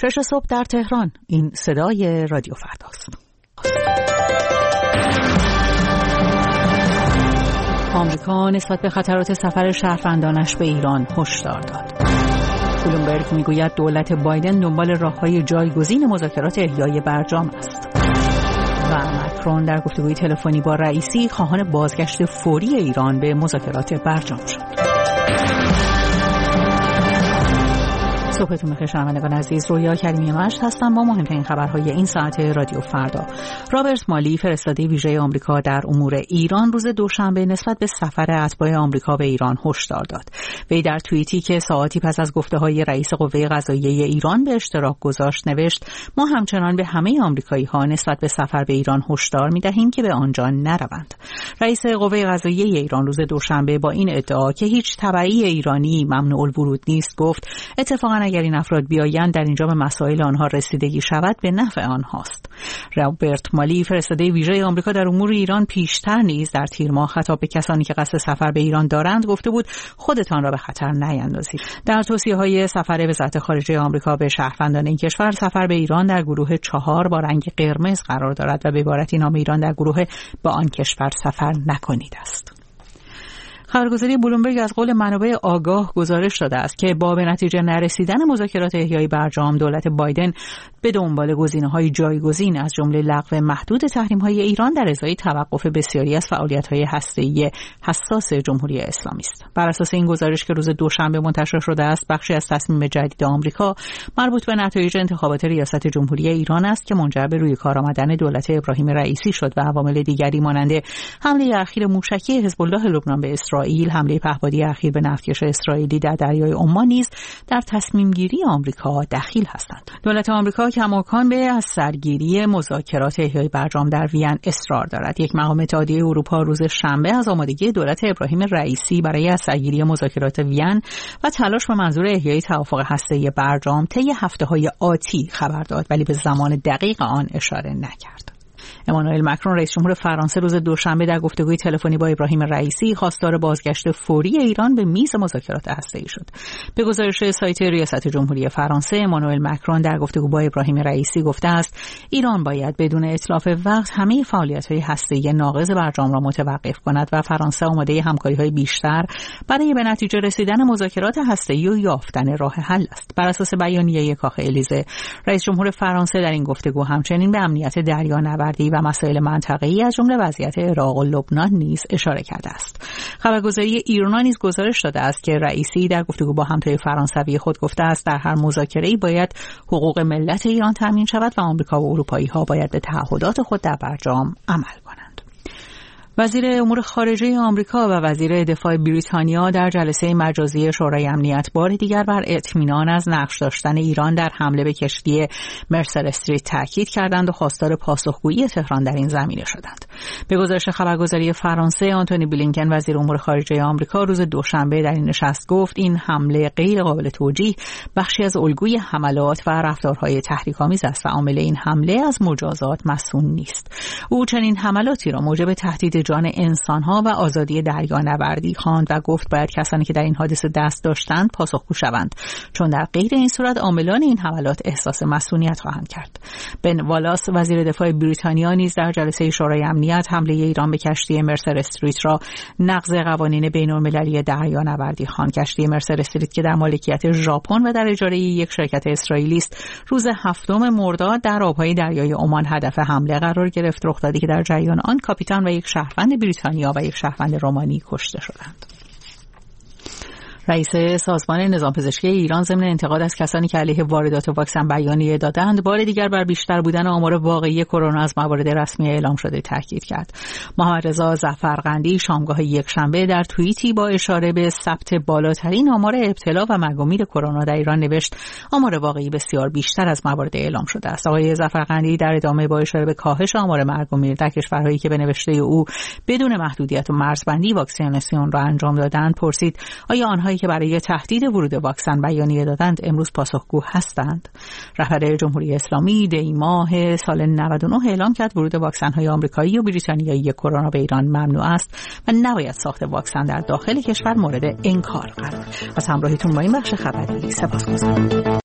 6 صبح در تهران. این صدای رادیو فرداست. آمریکا نسبت به خطرات سفر شهروندانش به ایران هشدار داد. بلومبرگ میگوید دولت بایدن دنبال راههای جایگزین مذاکرات احیای برجام است. و مکرون در گفتگوی تلفنی با رئیسی خواهان بازگشت فوری ایران به مذاکرات برجام شد. صبحتون بخیر شنوندگان عزیز، رویا کریمی مشت هستم با مهمترین خبرهای این ساعت رادیو فردا. رابرت مالی فرستاده ویژه آمریکا در امور ایران روز دوشنبه نسبت به سفر اتباع آمریکا به ایران هشدار داد. وی در توییتی که ساعتی پس از گفته‌های رئیس قوه قضاییه ایران به اشتراک گذاشت نوشت: ما همچنان به همه آمریکایی‌ها نسبت به سفر به ایران هشدار می‌دهیم که به آنجا نروند. رئیس قوه قضاییه ایران روز دوشنبه با این ادعا که هیچ تبعی ایرانی ممنوع الورود نیست گفت: اتفاقاً اگر این افراد بیایند در اینجا به مسائل آنها رسیدگی شود به نفع آنهاست. رابرت مالی فرستاده ویژه آمریکا در امور ایران پیشتر نیز در تیر ماه خطاب به کسانی که قصد سفر به ایران دارند گفته بود خودتان را به خطر نیندازید. در توصیه‌های سفر وزارت خارجه آمریکا به شهروندان این کشور سفر به ایران در گروه 4 با رنگ قرمز قرار دارد و به عبارتی نام ایران در گروه با آن کشور سفر نکنید است. خبرگزاری بلومبرگ از قول منابع آگاه گزارش داده است که با به نتیجه نرسیدن مذاکرات احیای برجام دولت بایدن به دنبال گزینه‌های جایگزین از جمله لغو محدود تحریم‌های ایران در ازای توقف بسیاری از فعالیت‌های هسته‌ای حساس جمهوری اسلامی است. بر اساس این گزارش که روز دوشنبه منتشر شده است، بخشی از تصمیم جدید آمریکا مربوط به نتایج انتخابات ریاست جمهوری ایران است که منجر به روی کار آمدن دولت ابراهیم رئیسی شد و عوامل دیگری مانند حمله اخیر موشکی حزب الله لبنان به اسرائیل، حمله پهپادی اخیر به نفتکش اسرائیلی در دریای عمان نیز در تصمیم گیری آمریکا دخیل هستند. دولت آمریکا کماکان به از سرگیری مذاکرات احیای برجام در وین اصرار دارد. یک مقام اتحادیه اروپا روز شنبه از آمادگی دولت ابراهیم رئیسی برای از سرگیری مذاکرات وین و تلاش به منظور احیای توافق هسته‌ای برجام طی هفته‌های آتی خبر داد، ولی به زمان دقیق آن اشاره نکرد. امانوئل مکرون رئیس جمهور فرانسه روز دوشنبه در گفتگوی تلفنی با ابراهیم رئیسی خواستار بازگشت فوری ایران به میز مذاکرات هسته‌ای شد. به گزارش سایت ریاست جمهوری فرانسه، امانوئل مکرون در گفتگو با ابراهیم رئیسی گفته است ایران باید بدون اتلاف وقت همه فعالیت‌های هسته‌ای ناقض برجام را متوقف کند و فرانسه آماده همکاری‌های بیشتر برای به نتیجه رسیدن مذاکرات هسته‌ای و یافتن راه حل است. بر اساس بیانیه کاخ الیزه، رئیس جمهور فرانسه در این گفتگو همچنین به امنیت دریانوردی و مسائل منطقه‌ای از جمله وضعیت عراق و لبنان نیز اشاره کرده است. خبرگزاری ایرنا نیز گزارش داده است که رئیسی در گفتگو با همتای فرانسوی خود گفته است در هر مذاکره‌ای باید حقوق ملت ایران تامین شود و آمریکا و اروپایی‌ها باید به تعهدات خود در برجام عمل کنند. وزیر امور خارجه آمریکا و وزیر دفاع بریتانیا در جلسه مجازی شورای امنیت بار دیگر بر اطمینان از نقش داشتن ایران در حمله به کشتی مرسر استریت تاکید کردند و خواستار پاسخگویی تهران در این زمینه شدند. به گزارش خبرگزاری فرانسه، آنتونی بلینکن وزیر امور خارجه آمریکا روز دوشنبه در این نشست گفت این حمله غیر قابل توجیه بخشی از الگوی حملات و رفتارهای تحریک‌آمیز است و عامل این حمله از مجازات مصون نیست. او چنین حملاتی را موجب تهدید جان انسانها و آزادی دریانوردی خواند و گفت باید کسانی که در این حادثه دست داشتند پاسخگو شوند، چون در غیر این صورت عاملان این حملات احساس مسئولیت خواهند کرد. بن والاس وزیر دفاع بریتانیا نیز در جلسه شورای امنیت حمله ایران به کشتی مرسر استریت را نقض قوانین بین‌المللی دریانوردی خواند. کشتی مرسر استریت که در مالکیت ژاپن و در اجاره یک شرکت اسرائیلی است، روز 7 مرداد در آبهای دریای عمان هدف حمله قرار گرفت، رخدادی که در جریان آن کاپیتان و یک شهروند بریتانیا و یک شهروند رومانی کشته شدند. رئیس سازمان نظام پزشکی ایران ضمن انتقاد از کسانی که علیه واردات واکسن بیانیه دادند، بار دیگر بر بیشتر بودن آمار واقعی کرونا از موارد رسمی اعلام شده تاکید کرد. محمد رضا ظفرقندی شامگاه یکشنبه در توییتی با اشاره به ثبت بالاترین آمار ابتلا و مرگ و میر کرونا در ایران نوشت آمار واقعی بسیار بیشتر از موارد اعلام شده است. آقای ظفرقندی در ادامه با اشاره به کاهش آمار مرگ و میر در کشورهایی که به نوشته او بدون محدودیت و مرزبندی واکسیناسیون را انجام دادند پرسید آیا آنها که برای تهدید ورود واکسن بیانیه دادند امروز پاسخگو هستند؟ رهبر جمهوری اسلامی دی ماه سال 99 اعلام کرد ورود واکسن‌های آمریکایی و بریتانیایی کرونا به ایران ممنوع است و نباید ساخت واکسن در داخل کشور مورد انکار قرار. از همراهیتون با این بخش خبری سپاسگزارم.